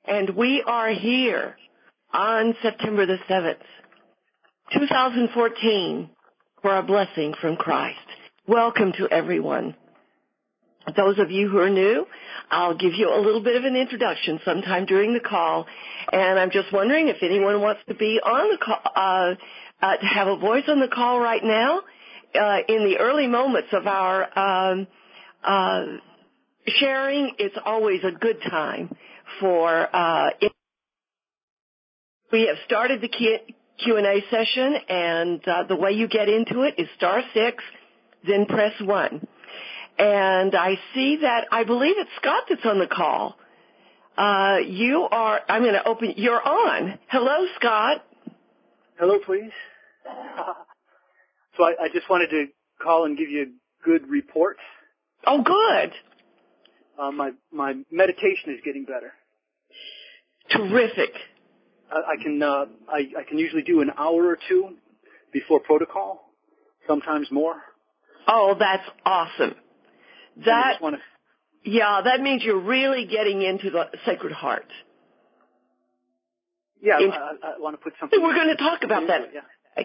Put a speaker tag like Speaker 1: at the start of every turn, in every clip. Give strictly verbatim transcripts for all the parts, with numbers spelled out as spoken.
Speaker 1: And we are here on September the seventh, two thousand fourteen, for a blessing from Christ. Welcome to everyone. Those of you who are new, I'll give you a little bit of an introduction sometime during the call. And I'm just wondering if anyone wants to be on the call, uh, uh, to have a voice on the call right now. Uh, in the early moments of our um, uh, sharing, it's always a good time for uh, it. We have started the Q and A session, and uh, the way you get into it is star six, then press one. And I see that, I believe it's Scott that's on the call. Uh, you are, I'm going to open, you're on. Hello, Scott.
Speaker 2: Hello, please. So I, I just wanted to call and give you a good report.
Speaker 1: Oh, good.
Speaker 2: Uh, my my meditation is getting better.
Speaker 1: Terrific.
Speaker 2: I, I can uh, I, I can usually do an hour or two before protocol, sometimes more.
Speaker 1: Oh, that's awesome. That
Speaker 2: wanna...
Speaker 1: yeah, that means you're really getting into the Sacred Heart.
Speaker 2: Yeah,
Speaker 1: in,
Speaker 2: I, I want to put something.
Speaker 1: We're going to talk about that.
Speaker 2: It,
Speaker 1: yeah.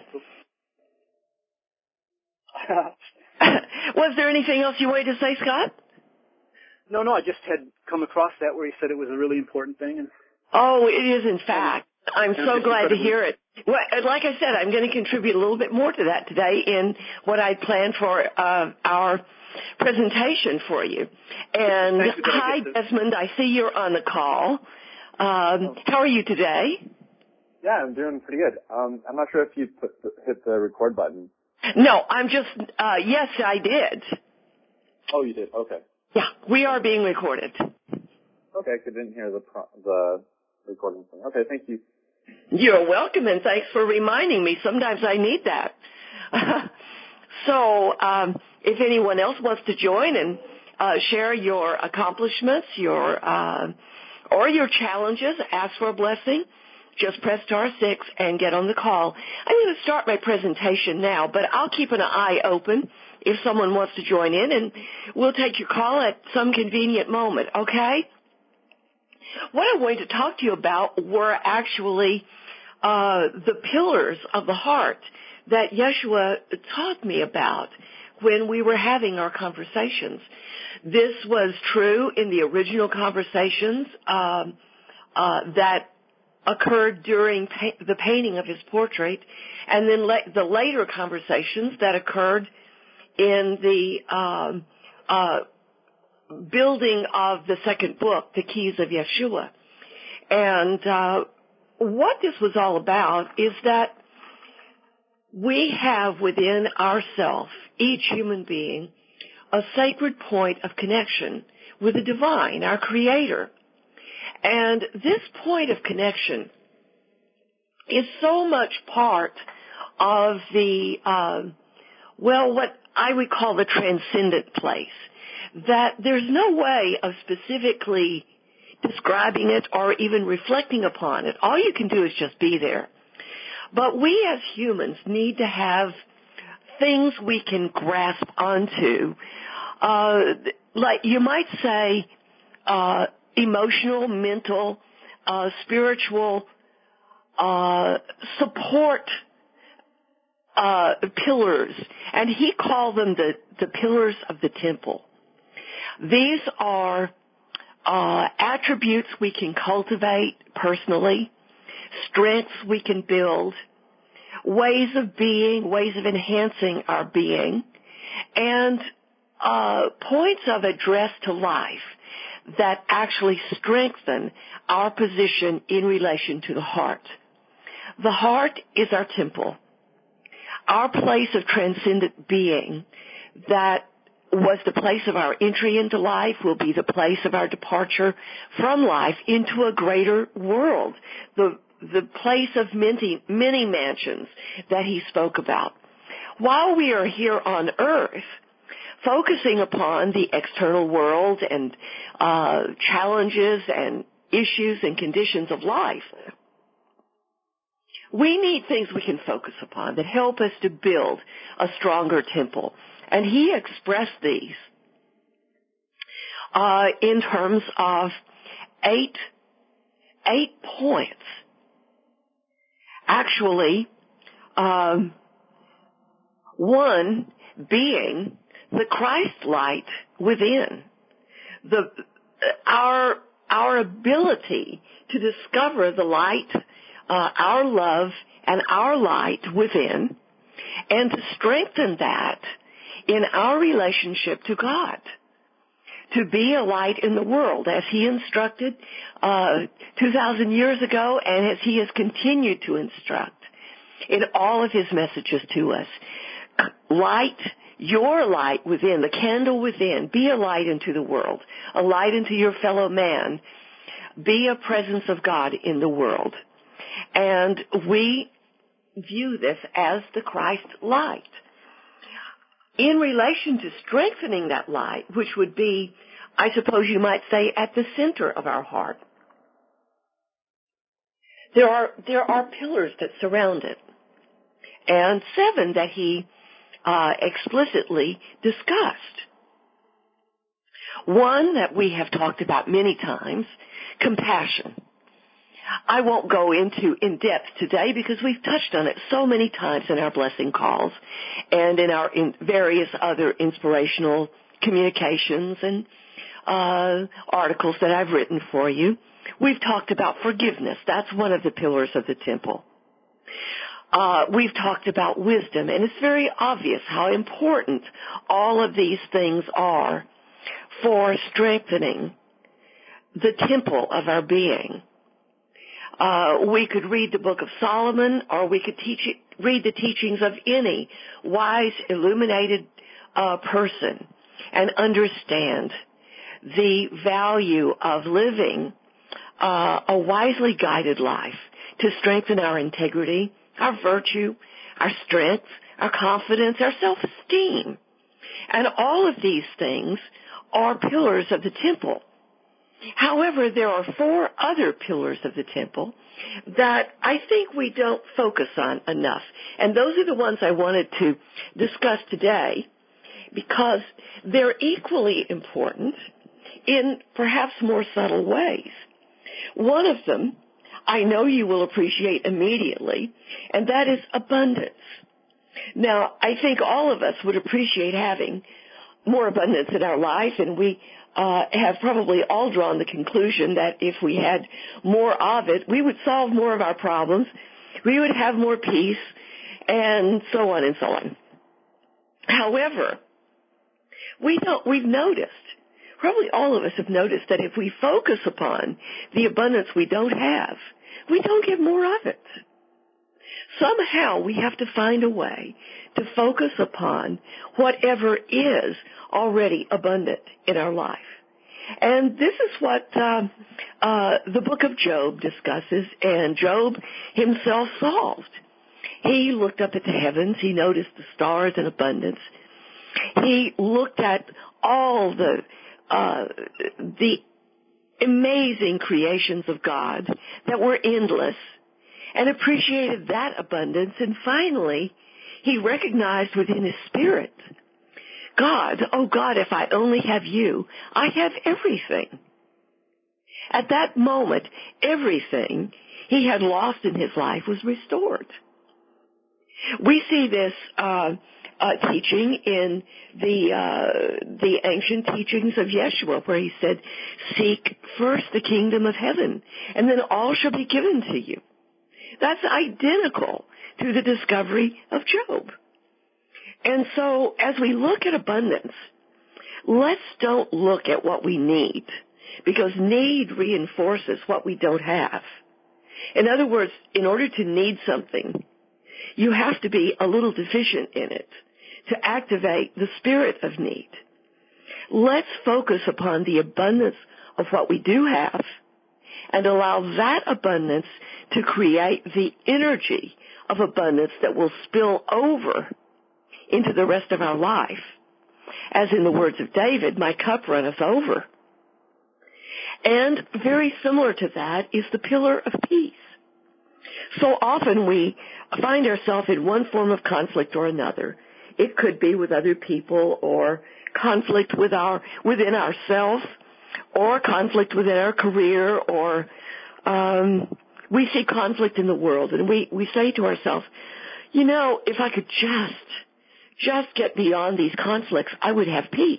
Speaker 2: Okay.
Speaker 1: Was there anything else you wanted to say, Scott?
Speaker 2: No, no, I just had come across that where he said it was a really important thing. And
Speaker 1: oh, it is in fact. I'm
Speaker 2: and
Speaker 1: so glad
Speaker 2: incredibly...
Speaker 1: to hear it. Well, like I said, I'm going to contribute a little bit more to that today in what I planned for uh, our presentation for you. And
Speaker 2: you,
Speaker 1: hi,
Speaker 2: to...
Speaker 1: Desmond. I see you're on the call. Um, oh. How are you today?
Speaker 3: Yeah, I'm doing pretty good. Um, I'm not sure if you put the, hit the record button.
Speaker 1: No, I'm just, uh, yes, I did.
Speaker 3: Oh, you did? Okay.
Speaker 1: Yeah, we are being recorded.
Speaker 3: Okay, I didn't hear the pro- the recording thing. Okay, thank you.
Speaker 1: You're welcome, and thanks for reminding me. Sometimes I need that. so um, if anyone else wants to join and uh, share your accomplishments, your uh, or your challenges, ask for a blessing, just press star six and get on the call. I'm going to start my presentation now, but I'll keep an eye open if someone wants to join in, and we'll take your call at some convenient moment, okay? What I wanted to talk to you about were actually uh, the pillars of the heart that Yeshua taught me about when we were having our conversations. This was true in the original conversations um, uh, that occurred during pa- the painting of his portrait, and then la- the later conversations that occurred in the um, uh, building of the second book, The Keys of Yeshua. And uh, what this was all about is that we have within ourselves, each human being, a sacred point of connection with the divine, our Creator. And this point of connection is so much part of the, uh, well, what I would call the transcendent place, that there's no way of specifically describing it or even reflecting upon it. All you can do is just be there. But we as humans need to have things we can grasp onto, uh, like you might say, uh, emotional, mental, uh, spiritual, uh, support uh, pillars. And he called them the, the pillars of the temple. These are uh, attributes we can cultivate personally, strengths we can build, ways of being, ways of enhancing our being, and uh, points of address to life that actually strengthen our position in relation to the heart. The heart is our temple, our place of transcendent being that was the place of our entry into life, will be the place of our departure from life into a greater world, the the place of many, many mansions that he spoke about. While we are here on earth, focusing upon the external world and uh, challenges and issues and conditions of life, we need things we can focus upon that help us to build a stronger temple. And he expressed these uh, in terms of eight eight points. Actually, um, one being the Christ light within. The, our, our ability to discover the light, uh, our love and our light within, and to strengthen that in our relationship to God. To be a light in the world, as He instructed uh, two thousand years ago, and as He has continued to instruct in all of His messages to us. Light, your light within, the candle within, be a light into the world, a light into your fellow man. Be a presence of God in the world. And we view this as the Christ light. In relation to strengthening that light, which would be, I suppose you might say, at the center of our heart, there are, there are pillars that surround it, and seven that he uh, explicitly discussed. One that we have talked about many times, compassion. I won't go into in depth today because we've touched on it so many times in our blessing calls and in our in various other inspirational communications and uh, articles that I've written for you. We've talked about forgiveness. That's one of the pillars of the temple. Uh, we've talked about wisdom, and it's very obvious how important all of these things are for strengthening the temple of our being. Uh, we could read the Book of Solomon, or we could teach it, read the teachings of any wise, illuminated uh, person and understand the value of living uh, a wisely guided life to strengthen our integrity, our virtue, our strength, our confidence, our self-esteem. And all of these things are pillars of the temple. However, there are four other pillars of the temple that I think we don't focus on enough. And those are the ones I wanted to discuss today because they're equally important in perhaps more subtle ways. One of them I know you will appreciate immediately, and that is abundance. Now, I think all of us would appreciate having more abundance in our life, and we uh, have probably all drawn the conclusion that if we had more of it, we would solve more of our problems, we would have more peace, and so on and so on. However, we don't, we've noticed, probably all of us have noticed that if we focus upon the abundance we don't have, we don't get more of it. Somehow we have to find a way to focus upon whatever is already abundant in our life. And this is what uh, uh, the book of Job discusses, and Job himself solved. He looked up at the heavens. He noticed the stars in abundance. He looked at all the uh, the amazing creations of God that were endless and appreciated that abundance. And finally, he recognized within his spirit, God, oh God, if I only have you, I have everything. At that moment, everything he had lost in his life was restored. We see this uh, uh, teaching in the uh, the ancient teachings of Yeshua, where he said, "Seek first the kingdom of heaven, and then all shall be given to you." That's identical to the discovery of Job. And so, as we look at abundance, let's don't look at what we need, because need reinforces what we don't have. In other words, in order to need something, you have to be a little deficient in it to activate the spirit of need. Let's focus upon the abundance of what we do have and allow that abundance to create the energy of abundance that will spill over into the rest of our life. As in the words of David, my cup runneth over. And very similar to that is the pillar of peace. So often we find ourselves in one form of conflict or another. It could be with other people, or conflict with our within ourselves, or conflict within our career, or um, we see conflict in the world, and we, we say to ourselves, you know, if I could just, just get beyond these conflicts, I would have peace.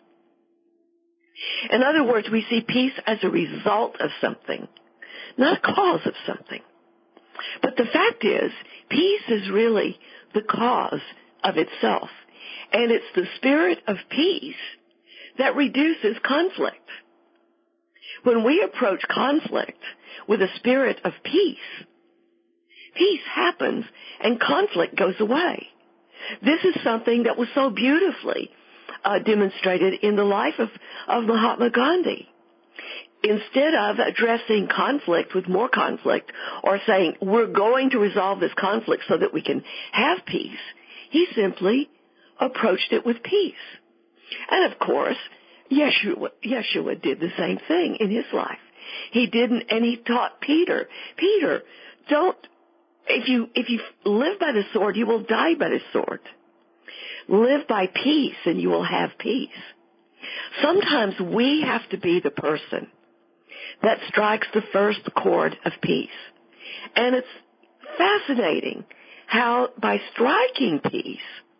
Speaker 1: In other words, we see peace as a result of something, not a cause of something. But the fact is, peace is really the cause of itself. And it's the spirit of peace that reduces conflict. When we approach conflict with a spirit of peace, peace happens and conflict goes away. This is something that was so beautifully uh, demonstrated in the life of, of Mahatma Gandhi. Instead of addressing conflict with more conflict or saying, we're going to resolve this conflict so that we can have peace, he simply approached it with peace. And of course, Yeshua, Yeshua did the same thing in his life. He didn't, and he taught Peter, Peter, don't, if you, if you live by the sword, you will die by the sword. Live by peace and you will have peace. Sometimes we have to be the person that strikes the first chord of peace. And it's fascinating how by striking peace,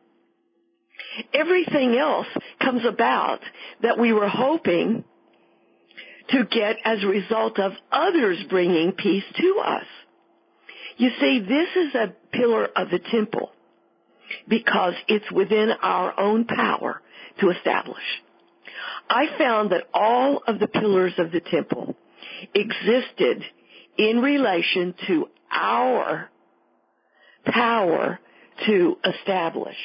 Speaker 1: everything else comes about that we were hoping to get as a result of others bringing peace to us. You see, this is a pillar of the temple because it's within our own power to establish. I found that all of the pillars of the temple existed in relation to our power to establish.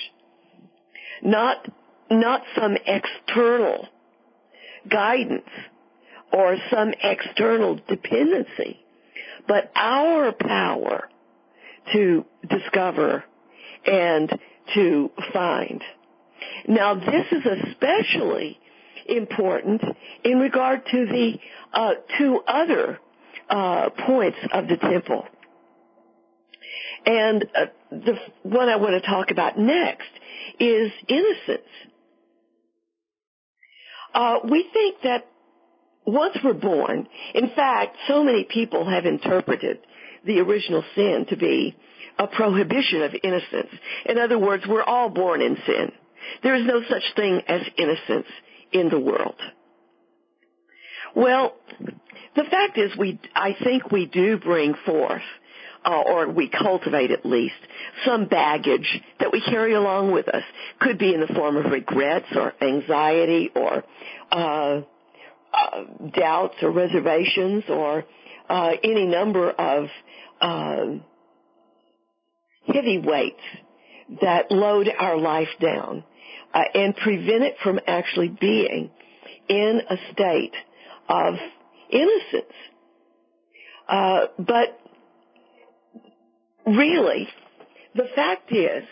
Speaker 1: Not, not some external guidance or some external dependency, but our power to discover and to find. Now, this is especially important in regard to the uh, two other uh, points of the temple. And uh, the one I want to talk about next is innocence. Uh, we think that once we're born, in fact, so many people have interpreted the original sin to be a prohibition of innocence. In other words, we're all born in sin. There is no such thing as innocence in the world. Well, the fact is, we I think we do bring forth, uh, or we cultivate at least, some baggage that we carry along with us. Could be in the form of regrets or anxiety or uh, uh, doubts or reservations or uh, any number of uh, heavy weights that load our life down uh, and prevent it from actually being in a state of innocence. Uh, but really, the fact is,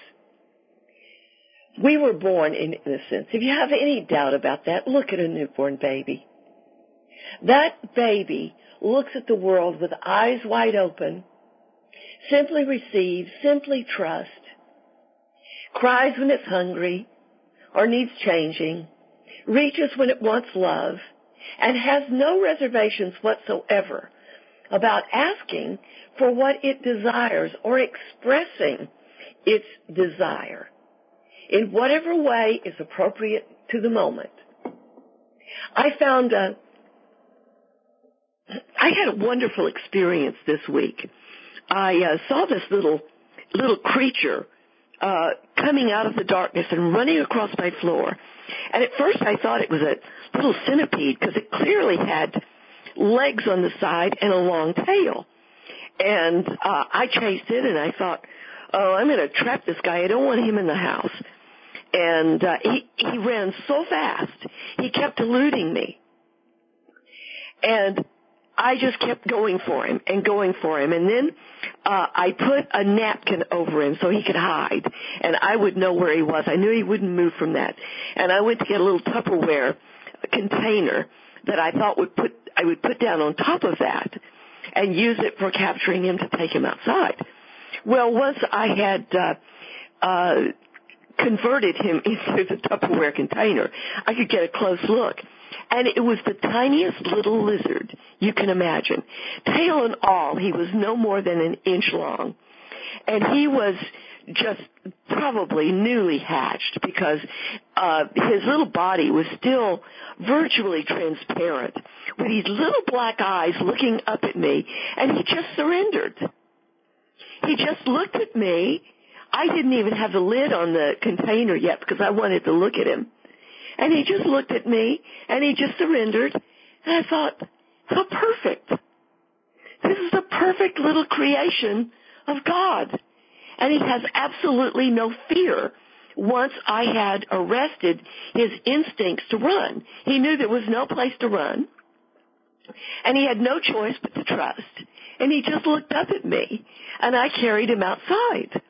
Speaker 1: we were born in innocence. If you have any doubt about that, look at a newborn baby. That baby looks at the world with eyes wide open, simply receives, simply trusts, cries when it's hungry or needs changing, reaches when it wants love, and has no reservations whatsoever about asking for what it desires or expressing its desire in whatever way is appropriate to the moment. I found a, I had a wonderful experience this week. I uh, saw this little little creature uh, coming out of the darkness and running across my floor. And at first I thought it was a little centipede because it clearly had legs on the side and a long tail. And uh, I chased it and I thought, oh, I'm going to trap this guy. I don't want him in the house. And uh, he, he ran so fast, he kept eluding me. And I just kept going for him and going for him. And then uh, I put a napkin over him so he could hide. And I would know where he was. I knew he wouldn't move from that. And I went to get a little Tupperware container that I thought would put I would put down on top of that and use it for capturing him to take him outside. Well, once I had uh, uh, converted him into the Tupperware container, I could get a close look. And it was the tiniest little lizard you can imagine. Tail and all, he was no more than an inch long. And he was just probably newly hatched because uh, his little body was still virtually transparent with these little black eyes looking up at me, and he just surrendered. He just looked at me. I didn't even have the lid on the container yet because I wanted to look at him. And he just looked at me, and he just surrendered. And I thought, how perfect. This is a perfect little creation of God. And he has absolutely no fear once I had arrested his instincts to run. He knew there was no place to run, and he had no choice but to trust. And he just looked up at me, and I carried him outside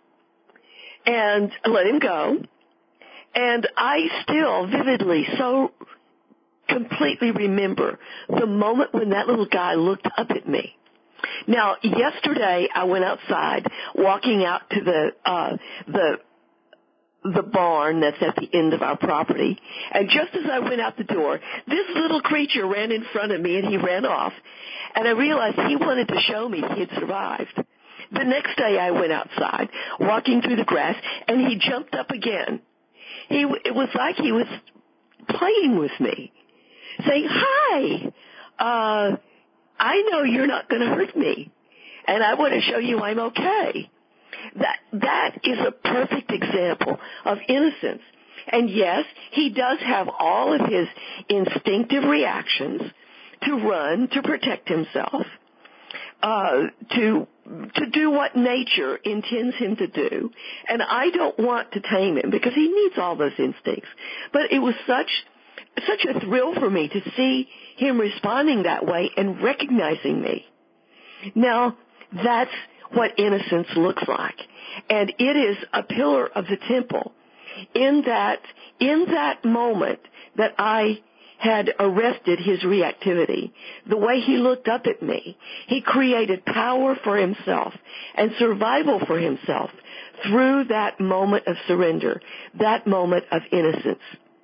Speaker 1: and let him go. And I still vividly, so completely remember the moment when that little guy looked up at me. Now, yesterday I went outside, walking out to the uh, the the barn that's at the end of our property, and just as I went out the door, this little creature ran in front of me, and he ran off, and I realized he wanted to show me he had survived. The next day I went outside, walking through the grass, and he jumped up again. He it was like he was playing with me, saying, "Hi, uh, I know you're not going to hurt me, and I want to show you I'm okay." That that is a perfect example of innocence. And yes, he does have all of his instinctive reactions to run, to protect himself, uh, to to do what nature intends him to do. And I don't want to tame him because he needs all those instincts. But it was such such a thrill for me to see him responding that way and recognizing me. Now, that's what innocence looks like. And it is a pillar of the temple in that, in that moment that I had arrested his reactivity, the way he looked up at me, he created power for himself and survival for himself through that moment of surrender, that moment of innocence.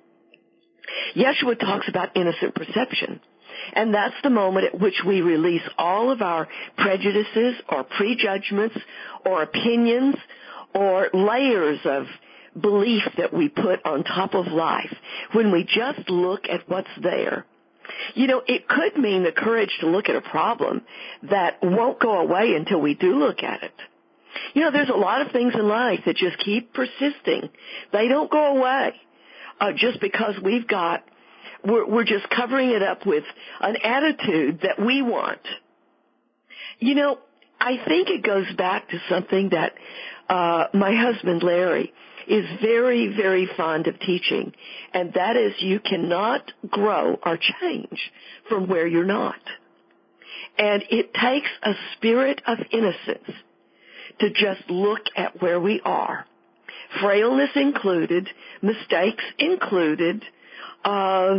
Speaker 1: Yeshua talks about innocent perception. And that's the moment at which we release all of our prejudices or prejudgments or opinions or layers of belief that we put on top of life when we just look at what's there. You know, it could mean the courage to look at a problem that won't go away until we do look at it. You know, there's a lot of things in life that just keep persisting. They don't go away uh, just because we've got We're, we're just covering it up with an attitude that we want. You know, I think it goes back to something that uh, my husband, Larry, is very, very fond of teaching, and that is you cannot grow or change from where you're not. And it takes a spirit of innocence to just look at where we are, frailness included, mistakes included, uh,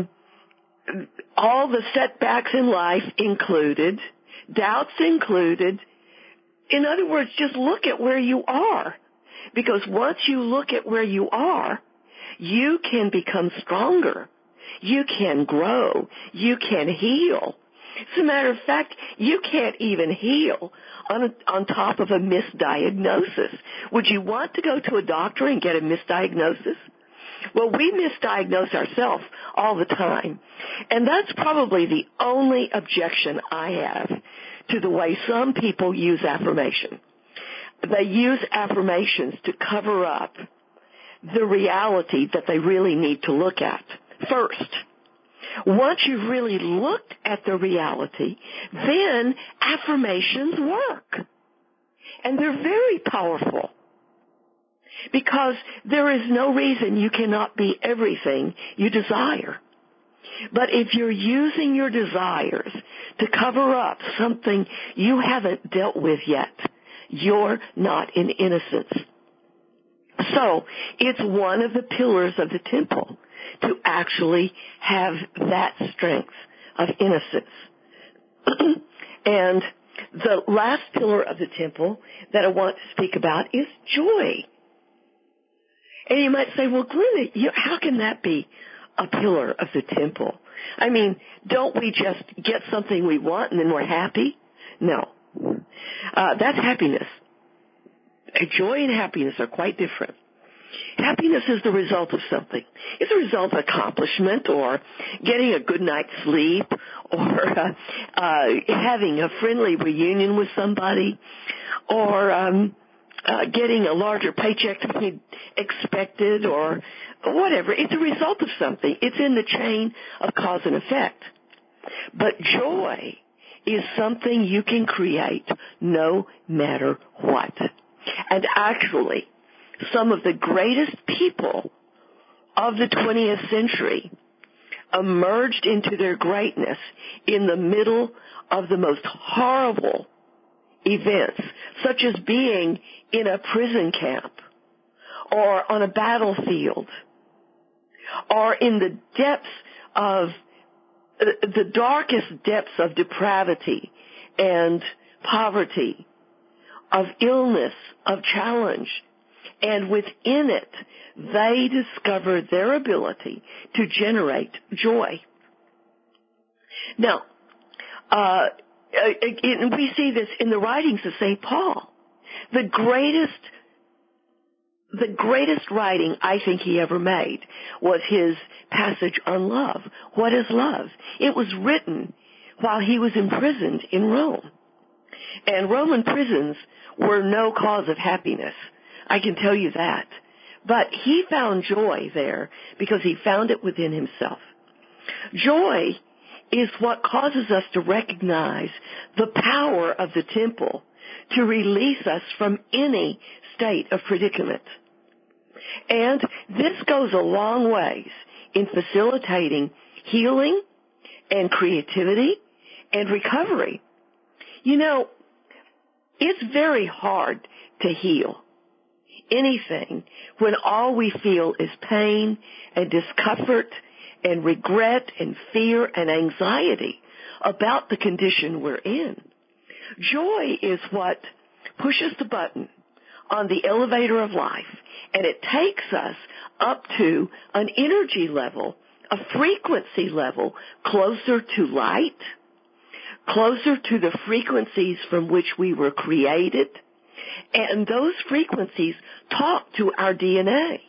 Speaker 1: all the setbacks in life included, doubts included. In other words, just look at where you are. Because once you look at where you are, you can become stronger. You can grow. You can heal. As a matter of fact, you can't even heal on, a, on top of a misdiagnosis. Would you want to go to a doctor and get a misdiagnosis? Well, we misdiagnose ourselves all the time. And that's probably the only objection I have to the way some people use affirmation. They use affirmations to cover up the reality that they really need to look at. First, once you've really looked at the reality, then affirmations work. And they're very powerful. Because there is no reason you cannot be everything you desire. But if you're using your desires to cover up something you haven't dealt with yet, you're not in innocence. So it's one of the pillars of the temple to actually have that strength of innocence. And the last pillar of the temple that I want to speak about is joy. And you might say, well, Glenda, you, how can that be a pillar of the temple? I mean, don't we just get something we want and then we're happy? No. Uh, that's happiness. Joy and happiness are quite different. Happiness is the result of something. It's a result of accomplishment or getting a good night's sleep or uh, uh, having a friendly reunion with somebody or um, uh, getting a larger paycheck than you expected or whatever. It's a result of something. It's in the chain of cause and effect. But joy is something you can create no matter what. And actually, some of the greatest people of the twentieth century emerged into their greatness in the middle of the most horrible events, such as being in a prison camp or on a battlefield or in the depths of, the darkest depths of depravity and poverty, of illness, of challenge. And within it, they discovered their ability to generate joy. Now, uh, and we see this in the writings of Saint Paul. The greatest, the greatest writing I think he ever made was his passage on love. What is love? It was written while he was imprisoned in Rome. And Roman prisons were no cause of happiness. I can tell you that. But he found joy there because he found it within himself. Joy is what causes us to recognize the power of the temple to release us from any state of predicament. And this goes a long ways in facilitating healing and creativity and recovery. You know, it's very hard to heal anything when all we feel is pain and discomfort and regret and fear and anxiety about the condition we're in. Joy is what pushes the button on the elevator of life, and it takes us up to an energy level, a frequency level closer to light, closer to the frequencies from which we were created. And those frequencies talk to our D N A.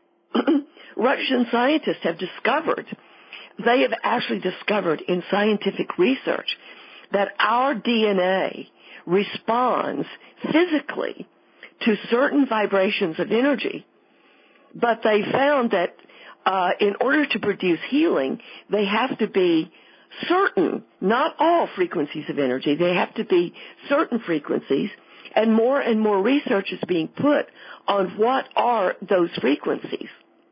Speaker 1: Russian scientists have discovered, they have actually discovered in scientific research that our D N A responds physically to certain vibrations of energy. But they found that uh, in order to produce healing, they have to be certain, not all frequencies of energy, they have to be certain frequencies. And more and more research is being put on what are those frequencies.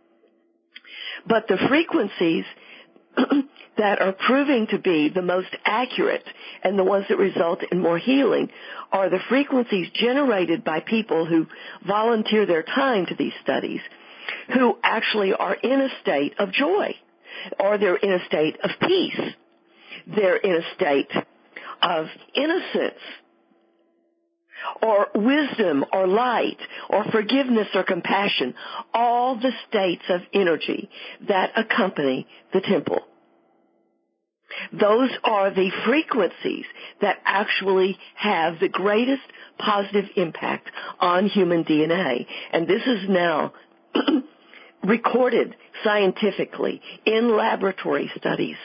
Speaker 1: But the frequencies that are proving to be the most accurate and the ones that result in more healing are the frequencies generated by people who volunteer their time to these studies, who actually are in a state of joy, or they're in a state of peace. They're in a state of innocence, or wisdom, or light, or forgiveness, or compassion, all the states of energy that accompany the temple. Those are the frequencies that actually have the greatest positive impact on human D N A. And this is now recorded scientifically in laboratory studies.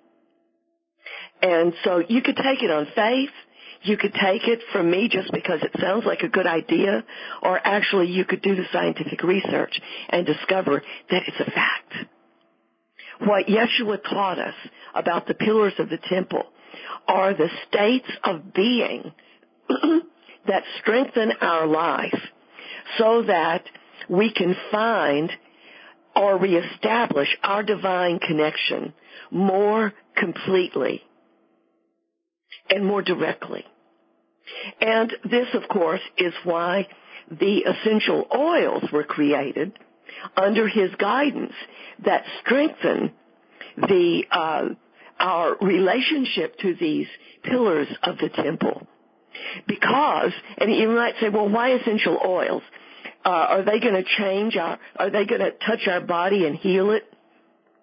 Speaker 1: And so you could take it on faith. You could take it from me just because it sounds like a good idea, or actually you could do the scientific research and discover that it's a fact. What Yeshua taught us about the pillars of the temple are the states of being that strengthen our life so that we can find or reestablish our divine connection more completely and more directly. And this, of course, is why the essential oils were created under his guidance that strengthen the uh, our relationship to these pillars of the temple. Because, and you might say, well, why essential oils? Uh, are they going to change our, are they going to touch our body and heal it?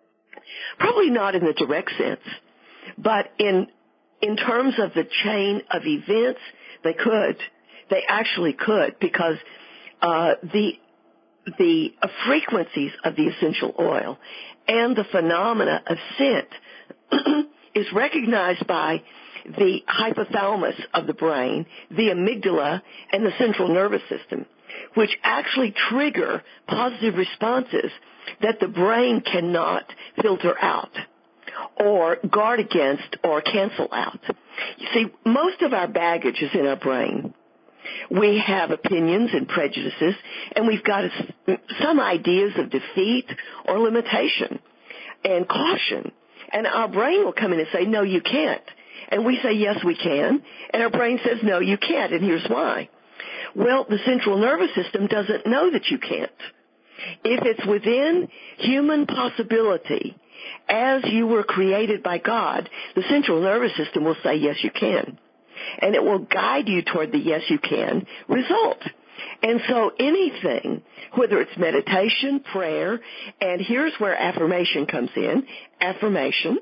Speaker 1: Probably not in the direct sense, but in in terms of the chain of events, they could. They actually could, because uh, the the uh, frequencies of the essential oil and the phenomena of scent is recognized by the hypothalamus of the brain, the amygdala, and the central nervous system, which actually trigger positive responses that the brain cannot filter out or guard against or cancel out. You see, most of our baggage is in our brain. We have opinions and prejudices, and we've got some ideas of defeat or limitation and caution. And our brain will come in and say, no, you can't. And we say, yes, we can. And our brain says, no, you can't, and here's why. Well, the central nervous system doesn't know that you can't. If it's within human possibility, as you were created by God, the central nervous system will say, yes, you can. And it will guide you toward the yes, you can result. And so anything, whether it's meditation, prayer, and here's where affirmation comes in, affirmation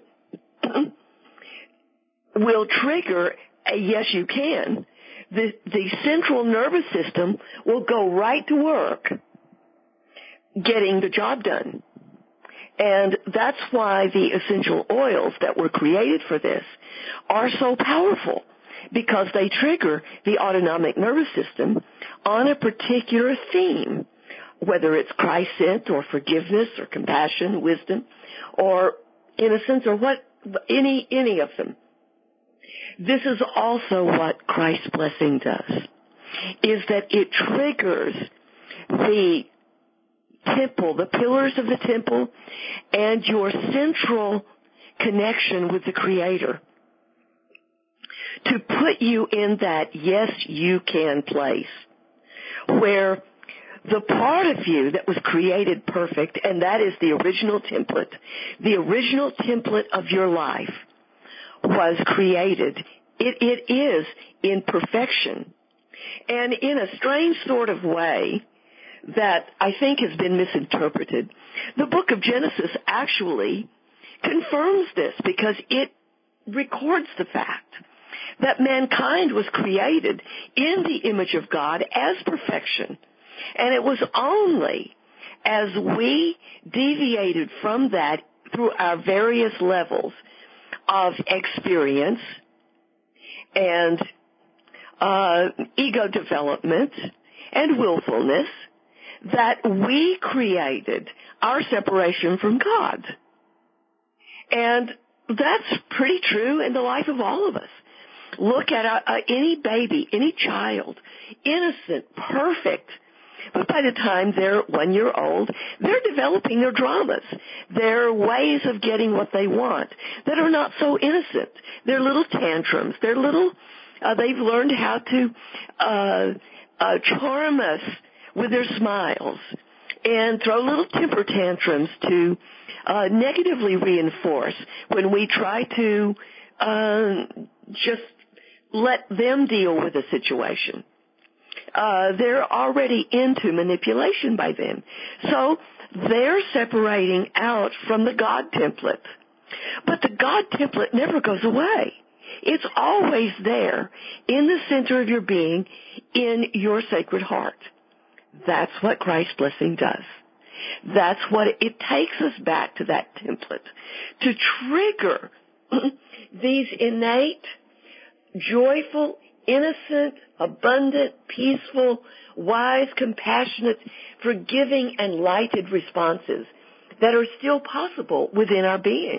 Speaker 1: will trigger a yes, you can. The, the central nervous system will go right to work getting the job done. And that's why the essential oils that were created for this are so powerful, because they trigger the autonomic nervous system on a particular theme, whether it's Christ sent or forgiveness or compassion, wisdom, or innocence, or what any any of them. This is also what Christ's blessing does, is that it triggers the temple, the pillars of the temple, and your central connection with the Creator, to put you in that yes, you can place, where the part of you that was created perfect, and that is the original template, the original template of your life was created. It, it is in perfection. And in a strange sort of way that I think has been misinterpreted, the book of Genesis actually confirms this, because it records the fact that mankind was created in the image of God as perfection. And it was only as we deviated from that through our various levels of experience and uh, ego development and willfulness that we created our separation from God. And that's pretty true in the life of all of us. Look at uh, uh, any baby, any child, innocent, perfect. But by the time they're one year old, they're developing their dramas, their ways of getting what they want that are not so innocent. They're little tantrums. They're little, uh, they've learned how to uh, uh, charm us with their smiles and throw little temper tantrums to uh, negatively reinforce when we try to uh, just let them deal with a situation. Uh, they're already into manipulation by then. So they're separating out from the God template. But the God template never goes away. It's always there in the center of your being, in your sacred heart. That's what Christ's blessing does. That's what it, it takes us back to that template to trigger these innate, joyful, innocent, abundant, peaceful, wise, compassionate, forgiving, and lighted responses that are still possible within our being.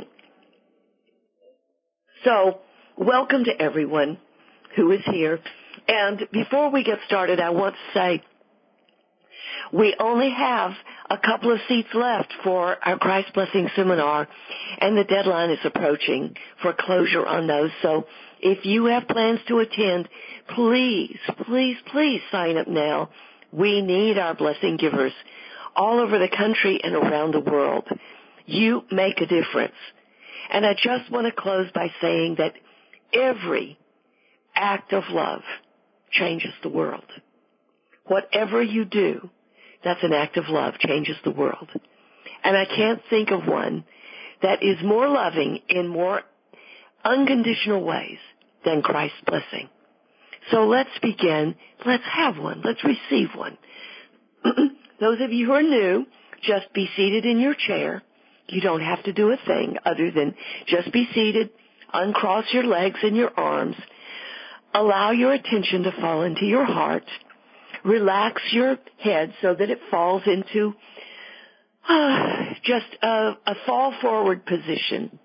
Speaker 1: So, welcome to everyone who is here. And before we get started, I want to say we only have a couple of seats left for our Christ Blessing Seminar, and the deadline is approaching for closure on those. So if you have plans to attend, please, please, please sign up now. We need our blessing givers all over the country and around the world. You make a difference. And I just want to close by saying that every act of love changes the world. Whatever you do, that's an act of love, changes the world. And I can't think of one that is more loving in more unconditional ways than Christ's blessing. So let's begin. Let's have one. Let's receive one. Those of you who are new, just be seated in your chair. You don't have to do a thing other than just be seated, uncross your legs and your arms. Allow your attention to fall into your heart. Relax your head so that it falls into uh, just a, a fall forward position.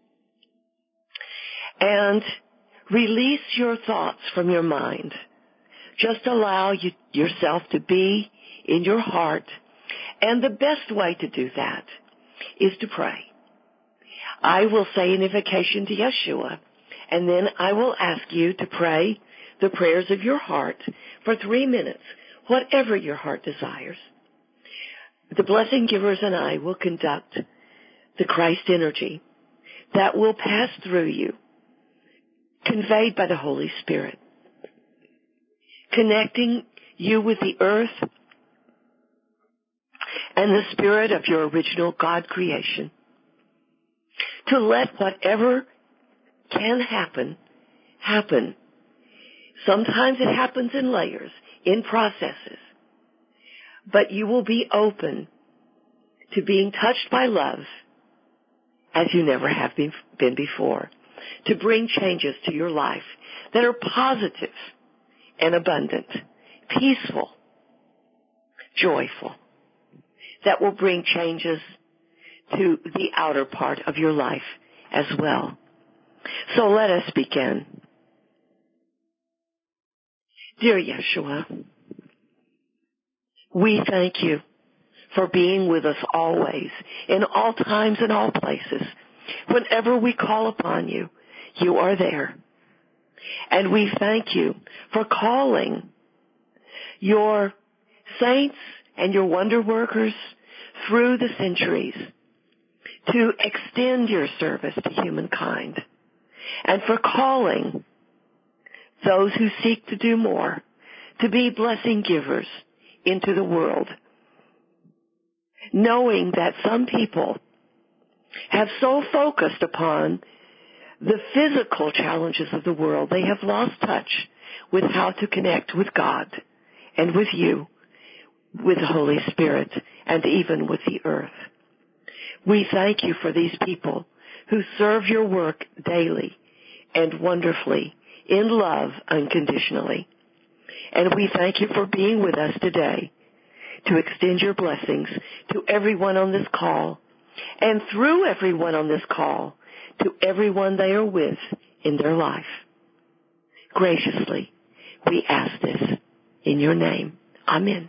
Speaker 1: And release your thoughts from your mind. Just allow you, yourself to be in your heart. And the best way to do that is to pray. I will say an invocation to Yeshua, and then I will ask you to pray the prayers of your heart for three minutes, whatever your heart desires. The blessing givers and I will conduct the Christ energy that will pass through you, conveyed by the Holy Spirit, connecting you with the earth and the spirit of your original God creation, to let whatever can happen, happen. Sometimes it happens in layers, in processes, but you will be open to being touched by love as you never have been, been before, to bring changes to your life that are positive and abundant, peaceful, joyful, that will bring changes to the outer part of your life as well. So let us begin. Dear Yeshua, we thank you for being with us always, in all times and all places. Whenever we call upon you, you are there. And we thank you for calling your saints and your wonder workers through the centuries to extend your service to humankind, and for calling those who seek to do more to be blessing givers into the world, knowing that some people have so focused upon the physical challenges of the world, they have lost touch with how to connect with God and with you, with the Holy Spirit, and even with the earth. We thank you for these people who serve your work daily and wonderfully, in love unconditionally. And we thank you for being with us today to extend your blessings to everyone on this call, and through everyone on this call, to everyone they are with in their life. Graciously, we ask this in your name. Amen.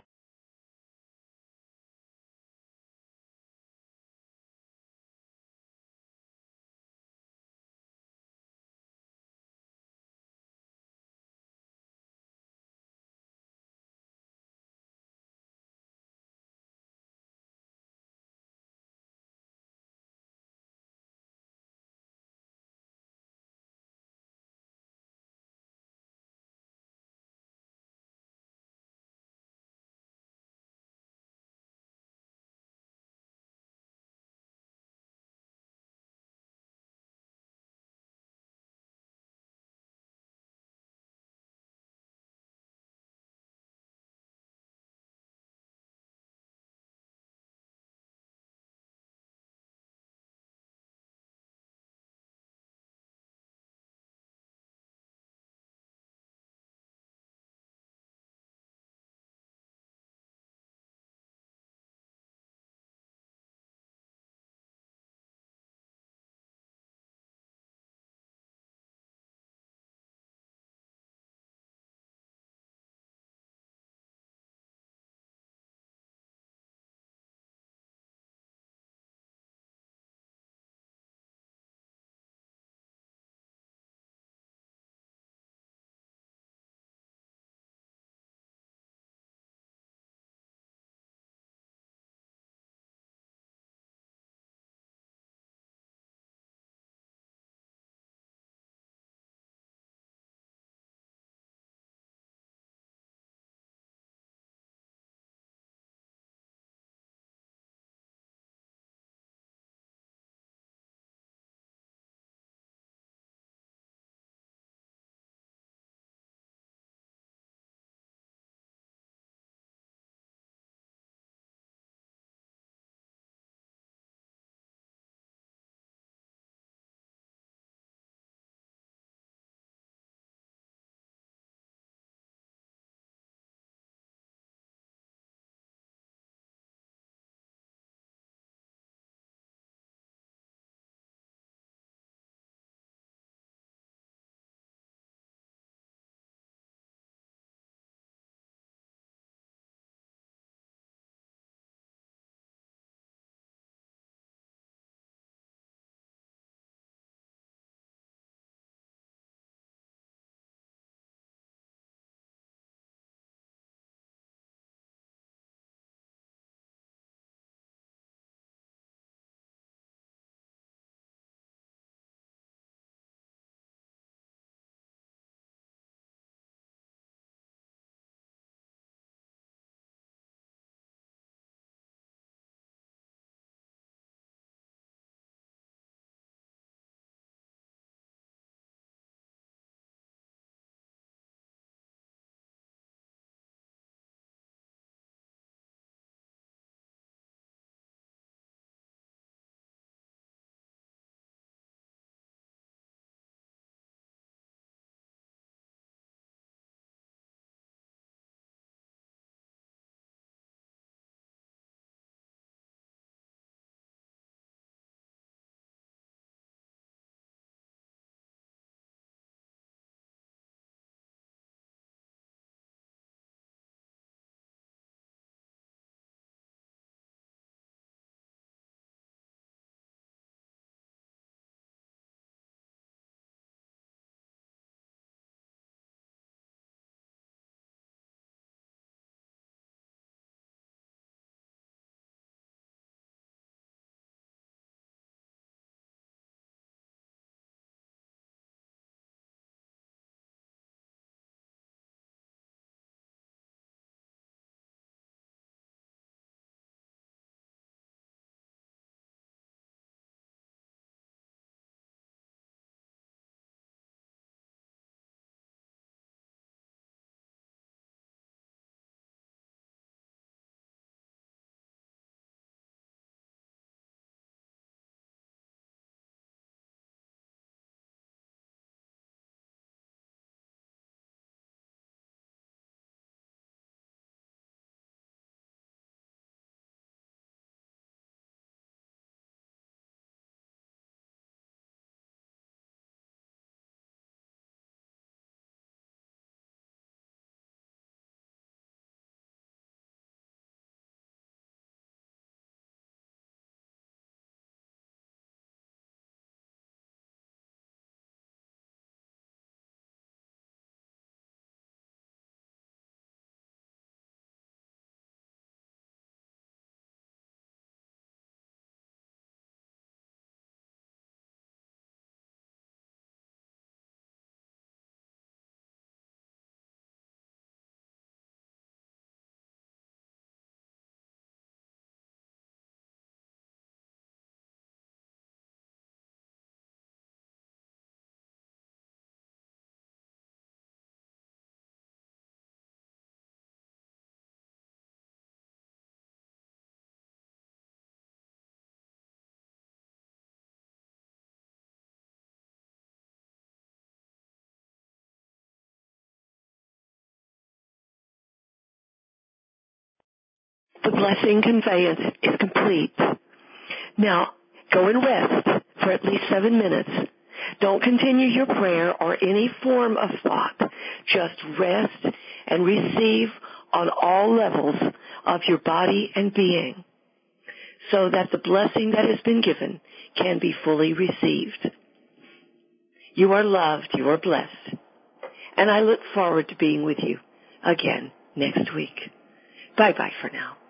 Speaker 1: The blessing conveyance is complete. Now, go and rest for at least seven minutes. Don't continue your prayer or any form of thought. Just rest and receive on all levels of your body and being so that the blessing that has been given can be fully received. You are loved. You are blessed. And I look forward to being with you again next week. Bye-bye for now.